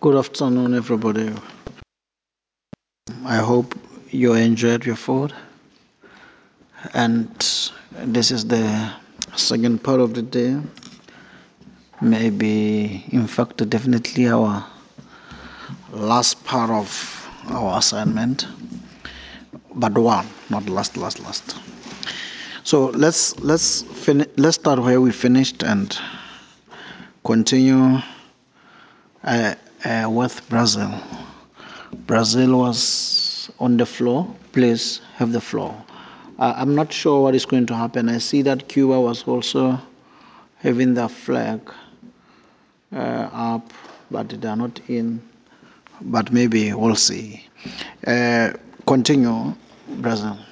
Good afternoon, everybody. I hope you enjoyed your food. And this is the second part of the day. Maybe, in fact, definitely our last part of our assignment, but one, not last. So let's start where we finished and continue with Brazil. Brazil was on the floor. Please have the floor. I'm not sure what is going to happen. I see that Cuba was also having their flag up, but they are not in. But maybe we'll see. Continue, Brazil.